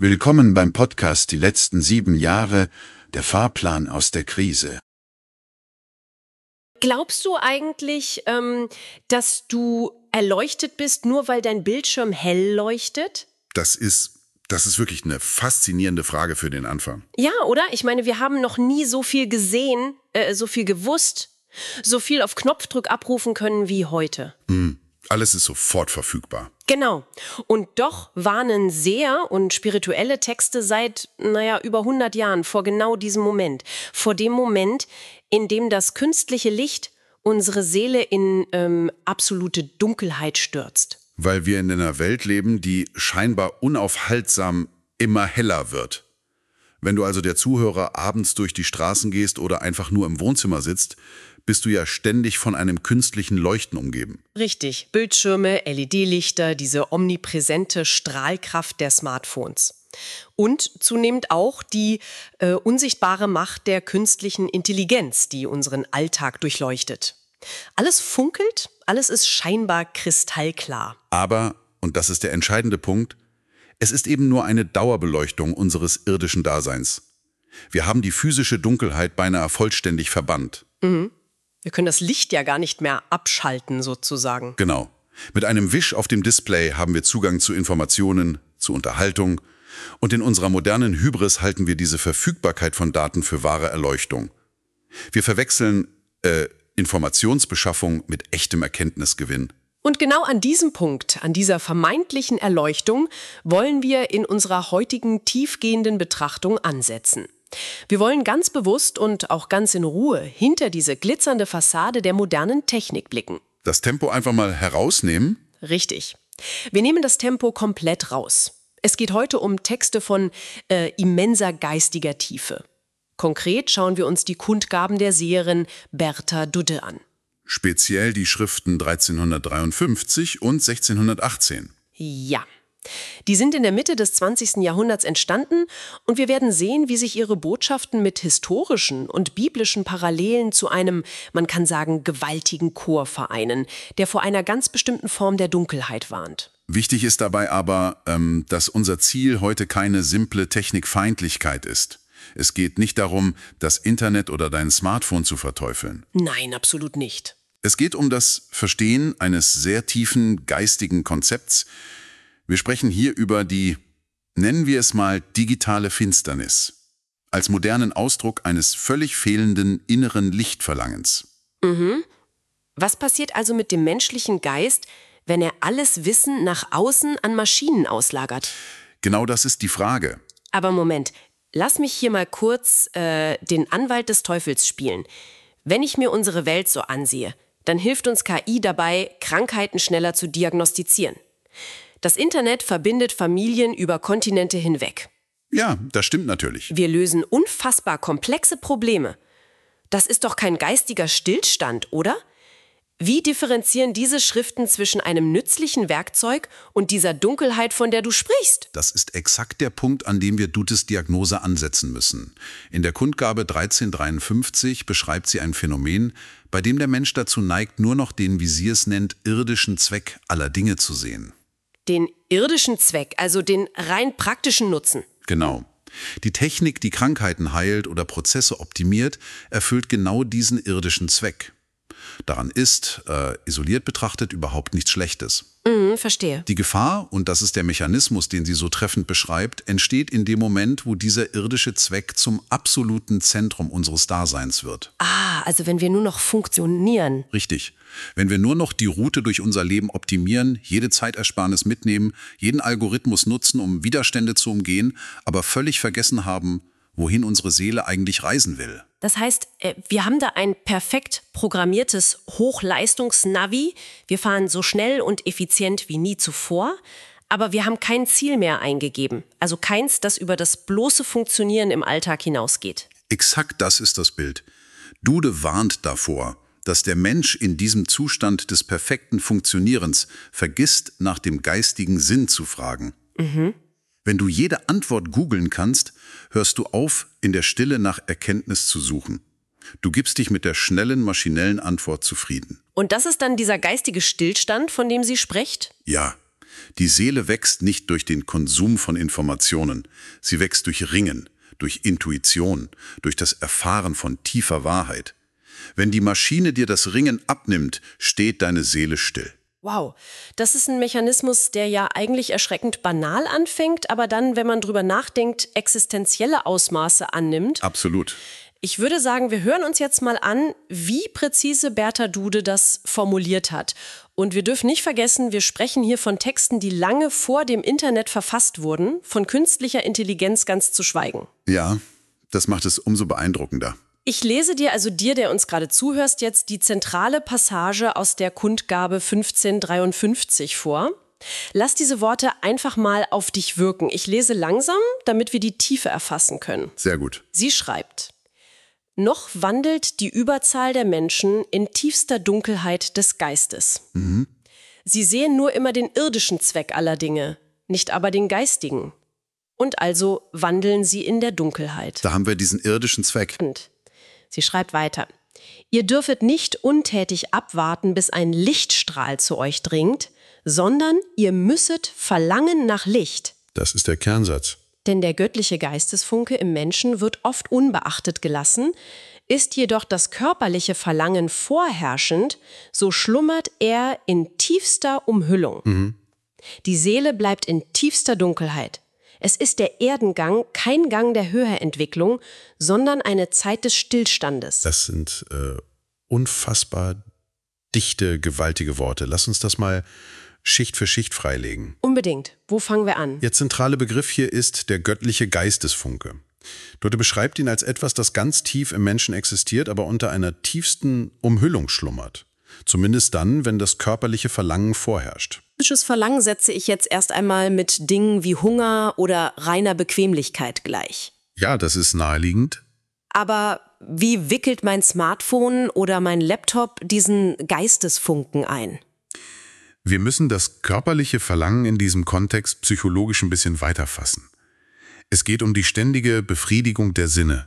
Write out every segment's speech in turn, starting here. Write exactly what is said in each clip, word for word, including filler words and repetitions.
Willkommen beim Podcast Die letzten sieben Jahre, der Fahrplan aus der Krise. Glaubst du eigentlich, ähm, dass du erleuchtet bist, nur weil dein Bildschirm hell leuchtet? Das ist, das ist wirklich eine faszinierende Frage für den Anfang. Ja, oder? Ich meine, wir haben noch nie so viel gesehen, äh, so viel gewusst, so viel auf Knopfdruck abrufen können wie heute. Mhm. Alles ist sofort verfügbar. Genau. Und doch warnen Seher und spirituelle Texte seit, naja, über hundert Jahren vor genau diesem Moment. Vor dem Moment, in dem das künstliche Licht unsere Seele in ähm, absolute Dunkelheit stürzt. Weil wir in einer Welt leben, die scheinbar unaufhaltsam immer heller wird. Wenn du also der Zuhörer abends durch die Straßen gehst oder einfach nur im Wohnzimmer sitzt, bist du ja ständig von einem künstlichen Leuchten umgeben. Richtig. Bildschirme, L E D-Lichter, diese omnipräsente Strahlkraft der Smartphones. Und zunehmend auch die äh, unsichtbare Macht der künstlichen Intelligenz, die unseren Alltag durchleuchtet. Alles funkelt, alles ist scheinbar kristallklar. Aber, und das ist der entscheidende Punkt, es ist eben nur eine Dauerbeleuchtung unseres irdischen Daseins. Wir haben die physische Dunkelheit beinahe vollständig verbannt. Mhm. Wir können das Licht ja gar nicht mehr abschalten, sozusagen. Genau. Mit einem Wisch auf dem Display haben wir Zugang zu Informationen, zu Unterhaltung. Und in unserer modernen Hybris halten wir diese Verfügbarkeit von Daten für wahre Erleuchtung. Wir verwechseln äh, Informationsbeschaffung mit echtem Erkenntnisgewinn. Und genau an diesem Punkt, an dieser vermeintlichen Erleuchtung, wollen wir in unserer heutigen tiefgehenden Betrachtung ansetzen. Wir wollen ganz bewusst und auch ganz in Ruhe hinter diese glitzernde Fassade der modernen Technik blicken. Das Tempo einfach mal herausnehmen? Richtig. Wir nehmen das Tempo komplett raus. Es geht heute um Texte von äh, immenser geistiger Tiefe. Konkret schauen wir uns die Kundgaben der Seherin Bertha Dudde an. Speziell die Schriften dreizehnhundertdreiundfünfzig und sechzehnhundertachtzehn. Ja. Die sind in der Mitte des zwanzigsten Jahrhunderts entstanden und wir werden sehen, wie sich ihre Botschaften mit historischen und biblischen Parallelen zu einem, man kann sagen, gewaltigen Chor vereinen, der vor einer ganz bestimmten Form der Dunkelheit warnt. Wichtig ist dabei aber, ähm, dass unser Ziel heute keine simple Technikfeindlichkeit ist. Es geht nicht darum, das Internet oder dein Smartphone zu verteufeln. Nein, absolut nicht. Es geht um das Verstehen eines sehr tiefen geistigen Konzepts. Wir sprechen hier über die, nennen wir es mal, digitale Finsternis, als modernen Ausdruck eines völlig fehlenden inneren Lichtverlangens. Mhm. Was passiert also mit dem menschlichen Geist, wenn er alles Wissen nach außen an Maschinen auslagert? Genau das ist die Frage. Aber Moment, lass mich hier mal kurz äh, den Anwalt des Teufels spielen. Wenn ich mir unsere Welt so ansehe, dann hilft uns K I dabei, Krankheiten schneller zu diagnostizieren. Das Internet verbindet Familien über Kontinente hinweg. Ja, das stimmt natürlich. Wir lösen unfassbar komplexe Probleme. Das ist doch kein geistiger Stillstand, oder? Wie differenzieren diese Schriften zwischen einem nützlichen Werkzeug und dieser Dunkelheit, von der du sprichst? Das ist exakt der Punkt, an dem wir Duddes Diagnose ansetzen müssen. In der Kundgabe dreizehnhundertdreiundfünfzig beschreibt sie ein Phänomen, bei dem der Mensch dazu neigt, nur noch den, wie sie es nennt, irdischen Zweck aller Dinge zu sehen. Den irdischen Zweck, also den rein praktischen Nutzen. Genau. Die Technik, die Krankheiten heilt oder Prozesse optimiert, erfüllt genau diesen irdischen Zweck. Daran ist, äh, isoliert betrachtet, überhaupt nichts Schlechtes. Mhm, verstehe. Die Gefahr, und das ist der Mechanismus, den sie so treffend beschreibt, entsteht in dem Moment, wo dieser irdische Zweck zum absoluten Zentrum unseres Daseins wird. Ah, also wenn wir nur noch funktionieren. Richtig. Wenn wir nur noch die Route durch unser Leben optimieren, jede Zeitersparnis mitnehmen, jeden Algorithmus nutzen, um Widerstände zu umgehen, aber völlig vergessen haben, wohin unsere Seele eigentlich reisen will. Das heißt, wir haben da ein perfekt programmiertes Hochleistungsnavi. Wir fahren so schnell und effizient wie nie zuvor, aber wir haben kein Ziel mehr eingegeben. Also keins, das über das bloße Funktionieren im Alltag hinausgeht. Exakt das ist das Bild. Dude warnt davor, dass der Mensch in diesem Zustand des perfekten Funktionierens vergisst, nach dem geistigen Sinn zu fragen. Mhm. Wenn du jede Antwort googeln kannst, hörst du auf, in der Stille nach Erkenntnis zu suchen. Du gibst dich mit der schnellen, maschinellen Antwort zufrieden. Und das ist dann dieser geistige Stillstand, von dem sie spricht? Ja, Die Seele wächst nicht durch den Konsum von Informationen. Sie wächst durch Ringen, durch Intuition, durch das Erfahren von tiefer Wahrheit. Wenn die Maschine dir das Ringen abnimmt, steht deine Seele still. Wow, das ist ein Mechanismus, der ja eigentlich erschreckend banal anfängt, aber dann, wenn man drüber nachdenkt, existenzielle Ausmaße annimmt. Absolut. Ich würde sagen, wir hören uns jetzt mal an, wie präzise Berta Dude das formuliert hat. Und wir dürfen nicht vergessen, wir sprechen hier von Texten, die lange vor dem Internet verfasst wurden, von künstlicher Intelligenz ganz zu schweigen. Ja, das macht es umso beeindruckender. Ich lese dir, also dir, der uns gerade zuhörst, jetzt die zentrale Passage aus der Kundgabe fünfzehnhundertdreiundfünfzig vor. Lass diese Worte einfach mal auf dich wirken. Ich lese langsam, damit wir die Tiefe erfassen können. Sehr gut. Sie schreibt: Noch wandelt die Überzahl der Menschen in tiefster Dunkelheit des Geistes. Mhm. Sie sehen nur immer den irdischen Zweck aller Dinge, nicht aber den geistigen. Und also wandeln sie in der Dunkelheit. Da haben wir diesen irdischen Zweck. Und sie schreibt weiter: Ihr dürfet nicht untätig abwarten, bis ein Lichtstrahl zu euch dringt, sondern ihr müsset verlangen nach Licht. Das ist der Kernsatz. Denn der göttliche Geistesfunke im Menschen wird oft unbeachtet gelassen, ist jedoch das körperliche Verlangen vorherrschend, so schlummert er in tiefster Umhüllung. Mhm. Die Seele bleibt in tiefster Dunkelheit. Es ist der Erdengang kein Gang der Höherentwicklung, sondern eine Zeit des Stillstandes. Das sind äh, unfassbar dichte, gewaltige Worte. Lass uns das mal Schicht für Schicht freilegen. Unbedingt. Wo fangen wir an? Der zentrale Begriff hier ist der göttliche Geistesfunke. Dort beschreibt ihn als etwas, das ganz tief im Menschen existiert, aber unter einer tiefsten Umhüllung schlummert. Zumindest dann, wenn das körperliche Verlangen vorherrscht. Physisches Verlangen setze ich jetzt erst einmal mit Dingen wie Hunger oder reiner Bequemlichkeit gleich. Ja, das ist naheliegend. Aber wie wickelt mein Smartphone oder mein Laptop diesen Geistesfunken ein? Wir müssen das körperliche Verlangen in diesem Kontext psychologisch ein bisschen weiterfassen. Es geht um die ständige Befriedigung der Sinne.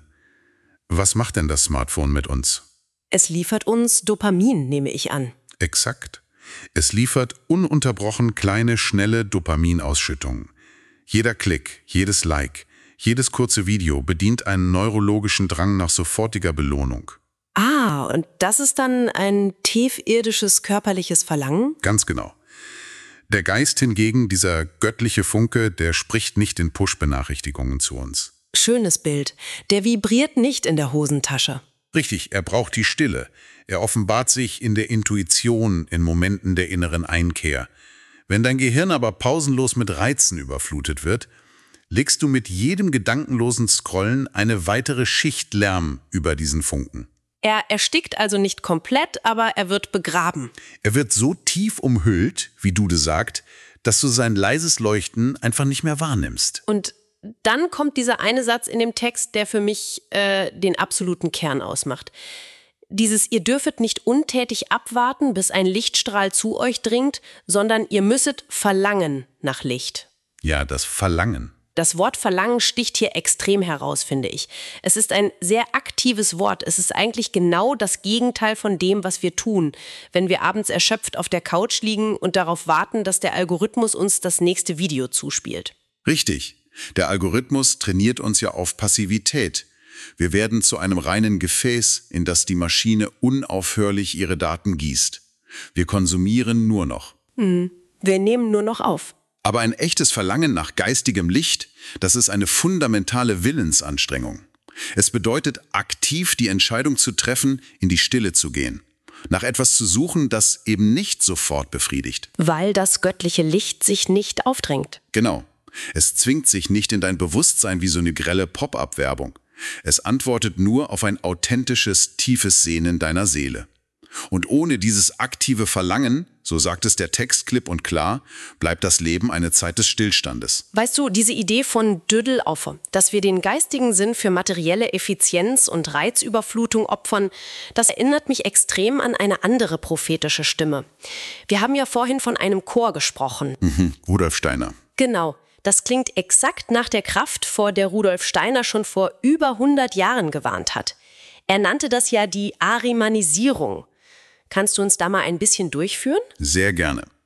Was macht denn das Smartphone mit uns? Es liefert uns Dopamin, nehme ich an. Exakt. Es liefert ununterbrochen kleine, schnelle Dopaminausschüttungen. Jeder Klick, jedes Like, jedes kurze Video bedient einen neurologischen Drang nach sofortiger Belohnung. Ah, und das ist dann ein tiefirdisches körperliches Verlangen? Ganz genau. Der Geist hingegen, dieser göttliche Funke, der spricht nicht in Push-Benachrichtigungen zu uns. Schönes Bild. Der vibriert nicht in der Hosentasche. Richtig, er braucht die Stille. Er offenbart sich in der Intuition, in Momenten der inneren Einkehr. Wenn dein Gehirn aber pausenlos mit Reizen überflutet wird, legst du mit jedem gedankenlosen Scrollen eine weitere Schicht Lärm über diesen Funken. Er erstickt also nicht komplett, aber er wird begraben. Er wird so tief umhüllt, wie Dude sagt, dass du sein leises Leuchten einfach nicht mehr wahrnimmst. Und dann kommt dieser eine Satz in dem Text, der für mich äh, den absoluten Kern ausmacht. Dieses: Ihr dürfet nicht untätig abwarten, bis ein Lichtstrahl zu euch dringt, sondern ihr müsset verlangen nach Licht. Ja, das Verlangen. Das Wort Verlangen sticht hier extrem heraus, finde ich. Es ist ein sehr aktives Wort. Es ist eigentlich genau das Gegenteil von dem, was wir tun, wenn wir abends erschöpft auf der Couch liegen und darauf warten, dass der Algorithmus uns das nächste Video zuspielt. Richtig. Der Algorithmus trainiert uns ja auf Passivität. Wir werden zu einem reinen Gefäß, in das die Maschine unaufhörlich ihre Daten gießt. Wir konsumieren nur noch. Hm. Wir nehmen nur noch auf. Aber ein echtes Verlangen nach geistigem Licht, das ist eine fundamentale Willensanstrengung. Es bedeutet, aktiv die Entscheidung zu treffen, in die Stille zu gehen. Nach etwas zu suchen, das eben nicht sofort befriedigt. Weil das göttliche Licht sich nicht aufdrängt. Genau. Es zwingt sich nicht in dein Bewusstsein wie so eine grelle Pop-up-Werbung. Es antwortet nur auf ein authentisches, tiefes Sehnen deiner Seele. Und ohne dieses aktive Verlangen, so sagt es der Text klipp und klar, bleibt das Leben eine Zeit des Stillstandes. Weißt du, diese Idee von Dödeloffer, dass wir den geistigen Sinn für materielle Effizienz und Reizüberflutung opfern, das erinnert mich extrem an eine andere prophetische Stimme. Wir haben ja vorhin von einem Chor gesprochen. Mhm, Rudolf Steiner. Genau. Das klingt exakt nach der Kraft, vor der Rudolf Steiner schon vor über hundert Jahren gewarnt hat. Er nannte das ja die Arimanisierung. Kannst du uns da mal ein bisschen durchführen? Sehr gerne.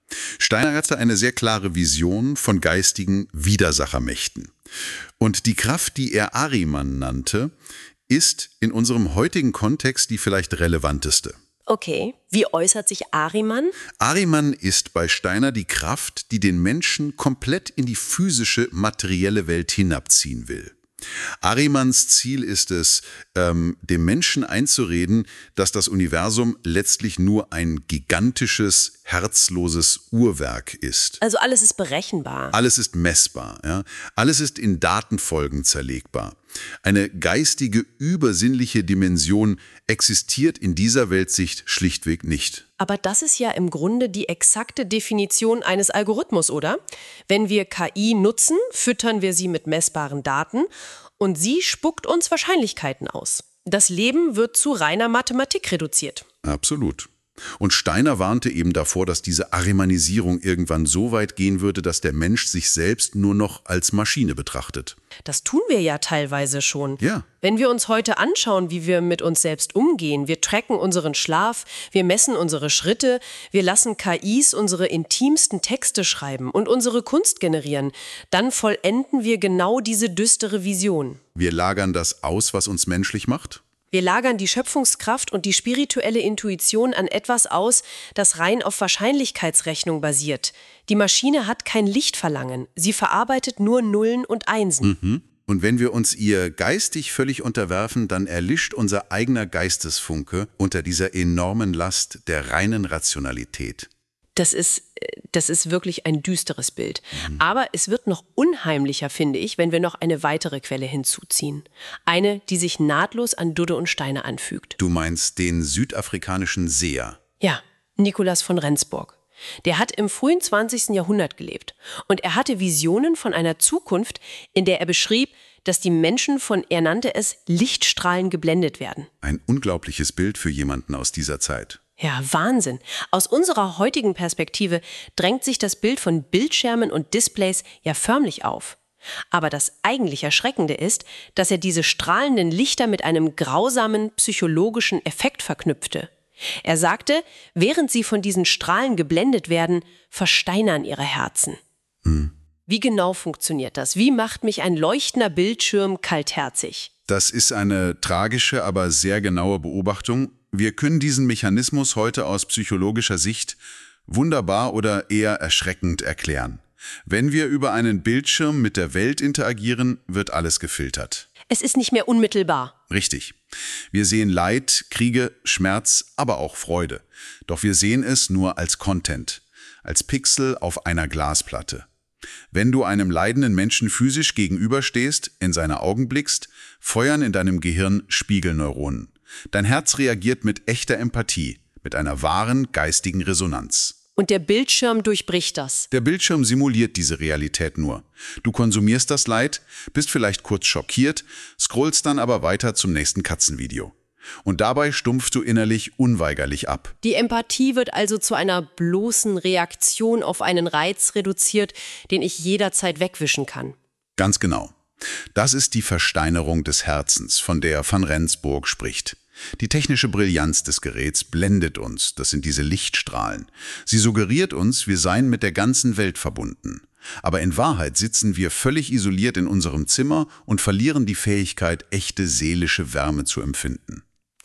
Steiner hatte eine sehr klare Vision von geistigen Widersachermächten. Und die Kraft, die er Ahriman nannte, ist in unserem heutigen Kontext die vielleicht relevanteste. Okay, wie äußert sich Ahriman? Ahriman ist bei Steiner die Kraft, die den Menschen komplett in die physische, materielle Welt hinabziehen will. Ahrimans Ziel ist es, ähm, dem Menschen einzureden, dass das Universum letztlich nur ein gigantisches, herzloses Uhrwerk ist. Also alles ist berechenbar. Alles ist messbar, ja? Alles ist in Datenfolgen zerlegbar. Eine geistige, übersinnliche Dimension existiert in dieser Weltsicht schlichtweg nicht. Aber das ist ja im Grunde die exakte Definition eines Algorithmus, oder? Wenn wir K I nutzen, füttern wir sie mit messbaren Daten und sie spuckt uns Wahrscheinlichkeiten aus. Das Leben wird zu reiner Mathematik reduziert. Absolut. Und Steiner warnte eben davor, dass diese Ahrimanisierung irgendwann so weit gehen würde, dass der Mensch sich selbst nur noch als Maschine betrachtet. Das tun wir ja teilweise schon. Ja. Wenn wir uns heute anschauen, wie wir mit uns selbst umgehen, wir tracken unseren Schlaf, wir messen unsere Schritte, wir lassen K Is unsere intimsten Texte schreiben und unsere Kunst generieren, dann vollenden wir genau diese düstere Vision. Wir lagern das aus, was uns menschlich macht? Wir lagern die Schöpfungskraft und die spirituelle Intuition an etwas aus, das rein auf Wahrscheinlichkeitsrechnung basiert. Die Maschine hat kein Lichtverlangen, sie verarbeitet nur Nullen und Einsen. Mhm. Und wenn wir uns ihr geistig völlig unterwerfen, dann erlischt unser eigener Geistesfunke unter dieser enormen Last der reinen Rationalität. Das ist, das ist wirklich ein düsteres Bild. Mhm. Aber es wird noch unheimlicher, finde ich, wenn wir noch eine weitere Quelle hinzuziehen. Eine, die sich nahtlos an Dudde und Steiner anfügt. Du meinst den südafrikanischen Seher? Ja, Nikolaus von Rendsburg. Der hat im frühen zwanzigsten Jahrhundert gelebt. Und er hatte Visionen von einer Zukunft, in der er beschrieb, dass die Menschen von, er nannte es, Lichtstrahlen geblendet werden. Ein unglaubliches Bild für jemanden aus dieser Zeit. Ja, Wahnsinn. Aus unserer heutigen Perspektive drängt sich das Bild von Bildschirmen und Displays ja förmlich auf. Aber das eigentlich Erschreckende ist, dass er diese strahlenden Lichter mit einem grausamen psychologischen Effekt verknüpfte. Er sagte, während sie von diesen Strahlen geblendet werden, versteinern ihre Herzen. Hm. Wie genau funktioniert das? Wie macht mich ein leuchtender Bildschirm kaltherzig? Das ist eine tragische, aber sehr genaue Beobachtung. Wir können diesen Mechanismus heute aus psychologischer Sicht wunderbar oder eher erschreckend erklären. Wenn wir über einen Bildschirm mit der Welt interagieren, wird alles gefiltert. Es ist nicht mehr unmittelbar. Richtig. Wir sehen Leid, Kriege, Schmerz, aber auch Freude. Doch wir sehen es nur als Content, als Pixel auf einer Glasplatte. Wenn du einem leidenden Menschen physisch gegenüberstehst, in seine Augen blickst, feuern in deinem Gehirn Spiegelneuronen. Dein Herz reagiert mit echter Empathie, mit einer wahren geistigen Resonanz. Und der Bildschirm durchbricht das. Der Bildschirm simuliert diese Realität nur. Du konsumierst das Leid, bist vielleicht kurz schockiert, scrollst dann aber weiter zum nächsten Katzenvideo. Und dabei stumpfst du innerlich unweigerlich ab. Die Empathie wird also zu einer bloßen Reaktion auf einen Reiz reduziert, den ich jederzeit wegwischen kann. Ganz genau. Das ist die Versteinerung des Herzens, von der van Rendsburg spricht. Die technische Brillanz des Geräts blendet uns, das sind diese Lichtstrahlen. Sie suggeriert uns, wir seien mit der ganzen Welt verbunden. Aber in Wahrheit sitzen wir völlig isoliert in unserem Zimmer und verlieren die Fähigkeit, echte seelische Wärme zu empfinden.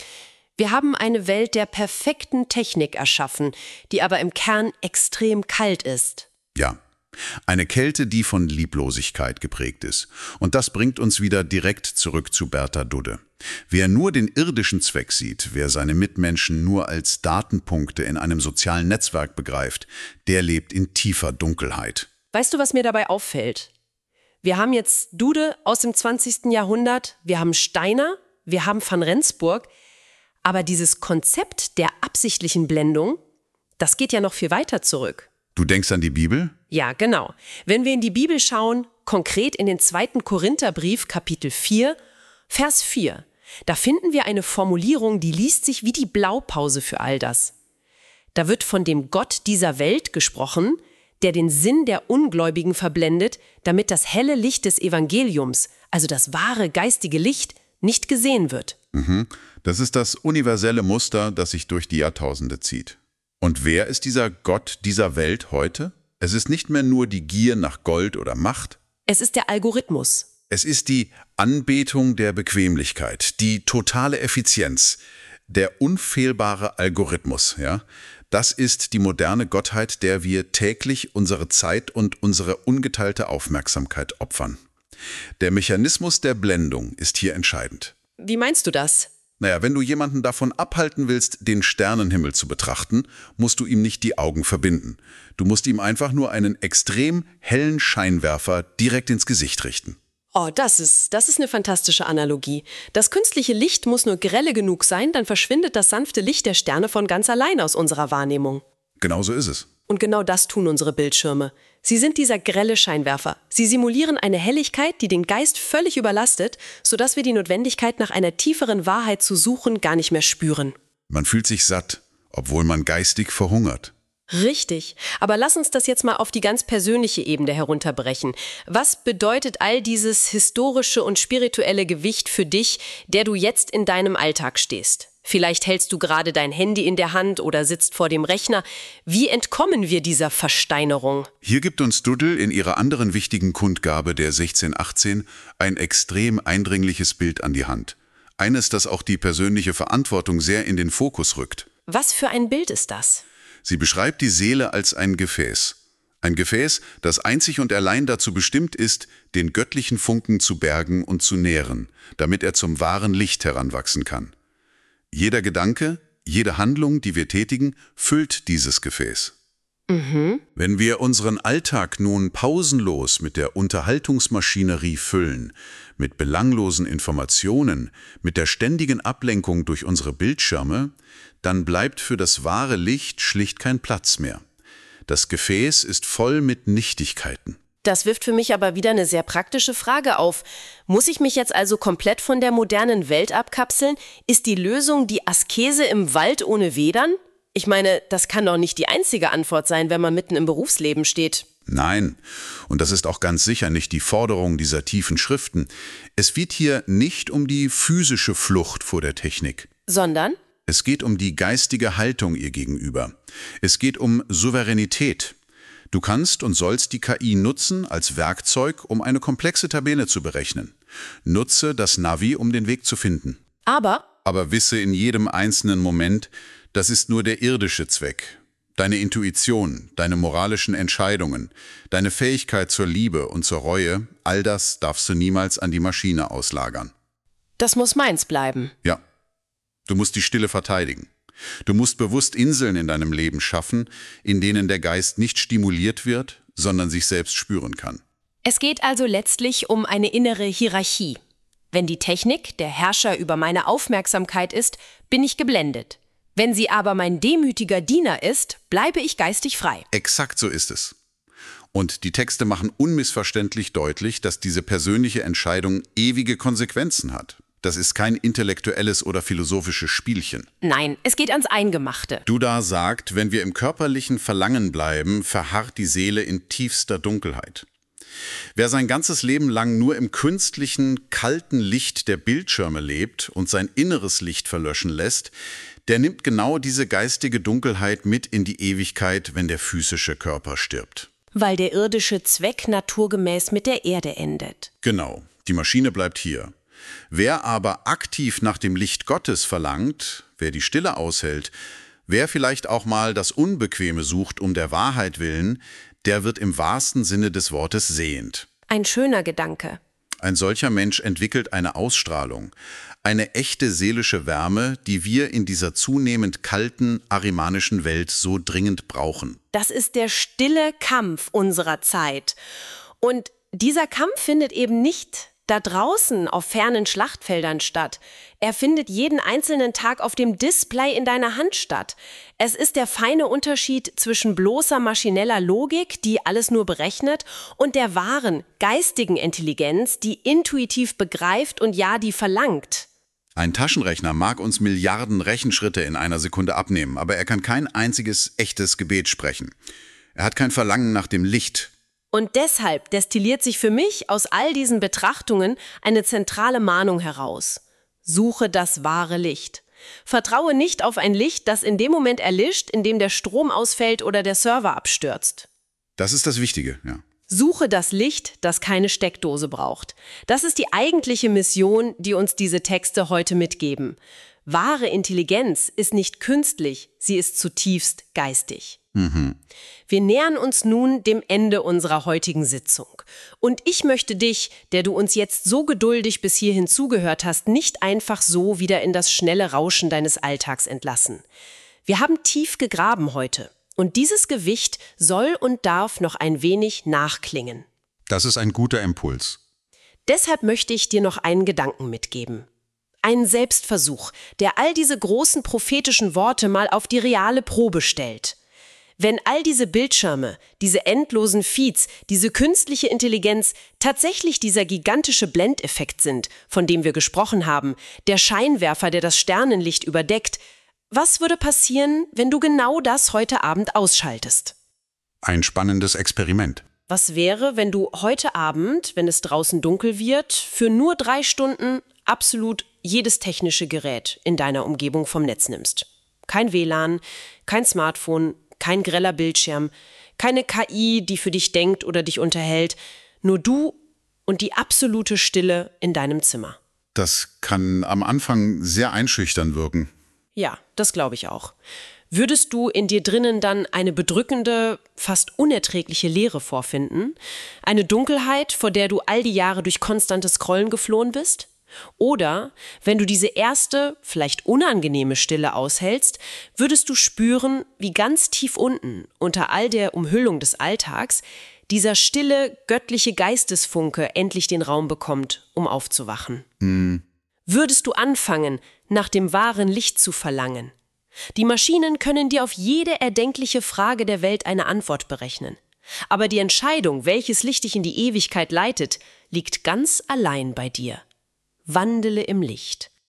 Wir haben eine Welt der perfekten Technik erschaffen, die aber im Kern extrem kalt ist. Ja. Eine Kälte, die von Lieblosigkeit geprägt ist. Und das bringt uns wieder direkt zurück zu Berta Dudde. Wer nur den irdischen Zweck sieht, wer seine Mitmenschen nur als Datenpunkte in einem sozialen Netzwerk begreift, der lebt in tiefer Dunkelheit. Weißt du, was mir dabei auffällt? Wir haben jetzt Dudde aus dem zwanzigsten Jahrhundert, wir haben Steiner, wir haben van Rendsburg, aber dieses Konzept der absichtlichen Blendung, das geht ja noch viel weiter zurück. Du denkst an die Bibel? Ja, genau. Wenn wir in die Bibel schauen, konkret in den zweiten Korintherbrief, Kapitel vier, Vers vier, da finden wir eine Formulierung, die liest sich wie die Blaupause für all das. Da wird von dem Gott dieser Welt gesprochen, der den Sinn der Ungläubigen verblendet, damit das helle Licht des Evangeliums, also das wahre geistige Licht, nicht gesehen wird. Mhm. Das ist das universelle Muster, das sich durch die Jahrtausende zieht. Und wer ist dieser Gott dieser Welt heute? Es ist nicht mehr nur die Gier nach Gold oder Macht. Es ist der Algorithmus. Es ist die Anbetung der Bequemlichkeit, die totale Effizienz, der unfehlbare Algorithmus. Ja? Das ist die moderne Gottheit, der wir täglich unsere Zeit und unsere ungeteilte Aufmerksamkeit opfern. Der Mechanismus der Blendung ist hier entscheidend. Wie meinst du das? Naja, wenn du jemanden davon abhalten willst, den Sternenhimmel zu betrachten, musst du ihm nicht die Augen verbinden. Du musst ihm einfach nur einen extrem hellen Scheinwerfer direkt ins Gesicht richten. Oh, das ist, das ist eine fantastische Analogie. Das künstliche Licht muss nur grelle genug sein, dann verschwindet das sanfte Licht der Sterne von ganz allein aus unserer Wahrnehmung. Genau so ist es. Und genau das tun unsere Bildschirme. Sie sind dieser grelle Scheinwerfer. Sie simulieren eine Helligkeit, die den Geist völlig überlastet, sodass wir die Notwendigkeit, nach einer tieferen Wahrheit zu suchen, gar nicht mehr spüren. Man fühlt sich satt, obwohl man geistig verhungert. Richtig. Aber lass uns das jetzt mal auf die ganz persönliche Ebene herunterbrechen. Was bedeutet all dieses historische und spirituelle Gewicht für dich, der du jetzt in deinem Alltag stehst? Vielleicht hältst du gerade dein Handy in der Hand oder sitzt vor dem Rechner. Wie entkommen wir dieser Versteinerung? Hier gibt uns Duddel in ihrer anderen wichtigen Kundgabe der sechzehn achtzehn ein extrem eindringliches Bild an die Hand. Eines, das auch die persönliche Verantwortung sehr in den Fokus rückt. Was für ein Bild ist das? Sie beschreibt die Seele als ein Gefäß. Ein Gefäß, das einzig und allein dazu bestimmt ist, den göttlichen Funken zu bergen und zu nähren, damit er zum wahren Licht heranwachsen kann. Jeder Gedanke, jede Handlung, die wir tätigen, füllt dieses Gefäß. Mhm. Wenn wir unseren Alltag nun pausenlos mit der Unterhaltungsmaschinerie füllen, mit belanglosen Informationen, mit der ständigen Ablenkung durch unsere Bildschirme, dann bleibt für das wahre Licht schlicht kein Platz mehr. Das Gefäß ist voll mit Nichtigkeiten. Das wirft für mich aber wieder eine sehr praktische Frage auf. Muss ich mich jetzt also komplett von der modernen Welt abkapseln? Ist die Lösung die Askese im Wald ohne Wedern? Ich meine, das kann doch nicht die einzige Antwort sein, wenn man mitten im Berufsleben steht. Nein, und das ist auch ganz sicher nicht die Forderung dieser tiefen Schriften. Es geht hier nicht um die physische Flucht vor der Technik. Sondern? Es geht um die geistige Haltung ihr gegenüber. Es geht um Souveränität. Du kannst und sollst die K I nutzen als Werkzeug, um eine komplexe Tabelle zu berechnen. Nutze das Navi, um den Weg zu finden. Aber? Aber wisse in jedem einzelnen Moment, das ist nur der irdische Zweck. Deine Intuition, deine moralischen Entscheidungen, deine Fähigkeit zur Liebe und zur Reue, all das darfst du niemals an die Maschine auslagern. Das muss meins bleiben. Ja, du musst die Stille verteidigen. Du musst bewusst Inseln in deinem Leben schaffen, in denen der Geist nicht stimuliert wird, sondern sich selbst spüren kann. Es geht also letztlich um eine innere Hierarchie. Wenn die Technik der Herrscher über meine Aufmerksamkeit ist, bin ich geblendet. Wenn sie aber mein demütiger Diener ist, bleibe ich geistig frei. Exakt so ist es. Und die Texte machen unmissverständlich deutlich, dass diese persönliche Entscheidung ewige Konsequenzen hat. Das ist kein intellektuelles oder philosophisches Spielchen. Nein, es geht ans Eingemachte. Duda sagt, wenn wir im körperlichen Verlangen bleiben, verharrt die Seele in tiefster Dunkelheit. Wer sein ganzes Leben lang nur im künstlichen, kalten Licht der Bildschirme lebt und sein inneres Licht verlöschen lässt, der nimmt genau diese geistige Dunkelheit mit in die Ewigkeit, wenn der physische Körper stirbt. Weil der irdische Zweck naturgemäß mit der Erde endet. Genau, die Maschine bleibt hier. Wer aber aktiv nach dem Licht Gottes verlangt, wer die Stille aushält, wer vielleicht auch mal das Unbequeme sucht um der Wahrheit willen, der wird im wahrsten Sinne des Wortes sehend. Ein schöner Gedanke. Ein solcher Mensch entwickelt eine Ausstrahlung, eine echte seelische Wärme, die wir in dieser zunehmend kalten, arimanischen Welt so dringend brauchen. Das ist der stille Kampf unserer Zeit. Und dieser Kampf findet eben nicht da draußen auf fernen Schlachtfeldern statt. Er findet jeden einzelnen Tag auf dem Display in deiner Hand statt. Es ist der feine Unterschied zwischen bloßer maschineller Logik, die alles nur berechnet, und der wahren, geistigen Intelligenz, die intuitiv begreift und ja, die verlangt. Ein Taschenrechner mag uns Milliarden Rechenschritte in einer Sekunde abnehmen, aber er kann kein einziges echtes Gebet sprechen. Er hat kein Verlangen nach dem Licht. Und deshalb destilliert sich für mich aus all diesen Betrachtungen eine zentrale Mahnung heraus. Suche das wahre Licht. Vertraue nicht auf ein Licht, das in dem Moment erlischt, in dem der Strom ausfällt oder der Server abstürzt. Das ist das Wichtige, ja. Suche das Licht, das keine Steckdose braucht. Das ist die eigentliche Mission, die uns diese Texte heute mitgeben. Wahre Intelligenz ist nicht künstlich, sie ist zutiefst geistig. Mhm. Wir nähern uns nun dem Ende unserer heutigen Sitzung. Und ich möchte dich, der du uns jetzt so geduldig bis hierhin zugehört hast, nicht einfach so wieder in das schnelle Rauschen deines Alltags entlassen. Wir haben tief gegraben heute. Und dieses Gewicht soll und darf noch ein wenig nachklingen. Das ist ein guter Impuls. Deshalb möchte ich dir noch einen Gedanken mitgeben. Einen Selbstversuch, der all diese großen prophetischen Worte mal auf die reale Probe stellt. Wenn all diese Bildschirme, diese endlosen Feeds, diese künstliche Intelligenz tatsächlich dieser gigantische Blendeffekt sind, von dem wir gesprochen haben, der Scheinwerfer, der das Sternenlicht überdeckt, was würde passieren, wenn du genau das heute Abend ausschaltest? Ein spannendes Experiment. Was wäre, wenn du heute Abend, wenn es draußen dunkel wird, für nur drei Stunden absolut jedes technische Gerät in deiner Umgebung vom Netz nimmst? Kein W L A N, kein Smartphone, kein greller Bildschirm, keine K I, die für dich denkt oder dich unterhält, nur du und die absolute Stille in deinem Zimmer. Das kann am Anfang sehr einschüchtern wirken. Ja, das glaube ich auch. Würdest du in dir drinnen dann eine bedrückende, fast unerträgliche Leere vorfinden? Eine Dunkelheit, vor der du all die Jahre durch konstantes Scrollen geflohen bist? Oder, wenn du diese erste, vielleicht unangenehme Stille aushältst, würdest du spüren, wie ganz tief unten, unter all der Umhüllung des Alltags, dieser stille, göttliche Geistesfunke endlich den Raum bekommt, um aufzuwachen. Hm. Würdest du anfangen, nach dem wahren Licht zu verlangen? Die Maschinen können dir auf jede erdenkliche Frage der Welt eine Antwort berechnen. Aber die Entscheidung, welches Licht dich in die Ewigkeit leitet, liegt ganz allein bei dir. Wandele im Licht.